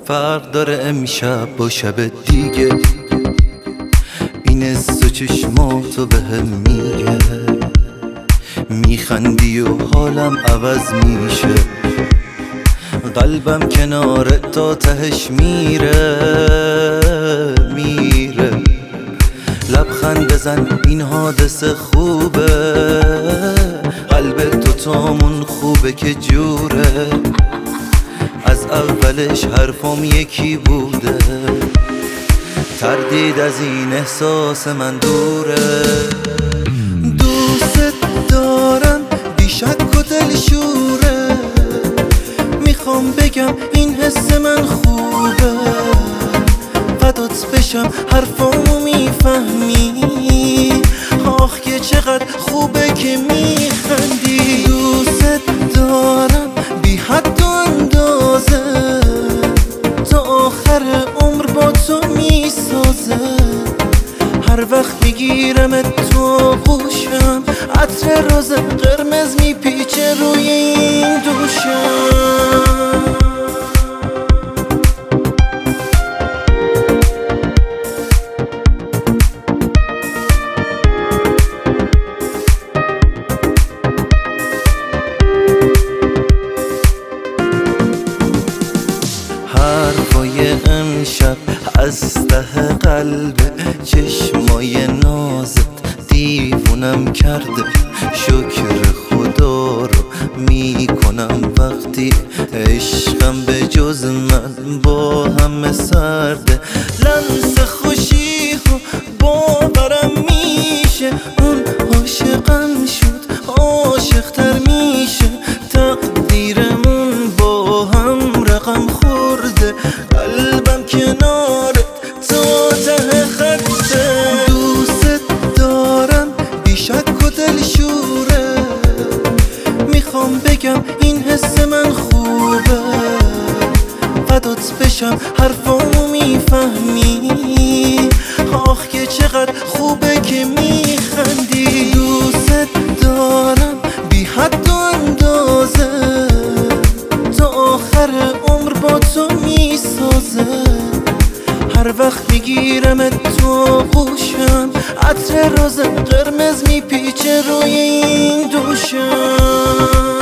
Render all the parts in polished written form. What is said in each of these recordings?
فرق داره امشب با شب دیگه، این از تو چشماتو بهم میگه، میخندی و حالم عوض میشه، قلبم کنار تا تهش میره لبخند بزن این حادثه خوبه، قلب دوتامون خوبه که جوره، از اولش حرفم یکی بوده، تردید از این احساس من دوره. دوست دارم بی شک و دلشوره، میخوام بگم این حس من خوبه، فدات بشم حرفامو میفهمی، آخ که چقدر خوبه که میخندی. دوست دارم بی حد و اندازه، تا آخر عمر با تو میسازه، هر وقت میگیرم تو غوشم، عطر روز قرمز میپیچه روی این دوشم. حرفای امشب از ته قلب، چشمای نازت دیوونم کرده، شکر خدا رو میکنم وقتی عشقم به جز من با همه سرده، لمس خوشی و باورم میشه، اون عاشقم شد عاشقتر میشه، تقدیرمون با هم رقم خورده، قلبم کنارت تا ته خطه. دوست دارم بی شک و دلشوره، میخوام بگم این حس من خوبه، فدات بشم حرفامو میفهمی، آخ که چقدر خوبه که میخندی. دوست دارم بی حد و اندازه، تا آخر عمر با تو میسازه، هر وقت میگیرم تو غوشم، عطر روز قرمز میپیچه روی این دوشم.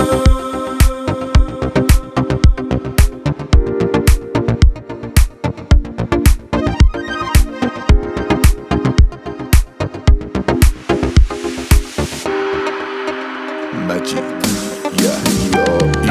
Magic, yeah, yo.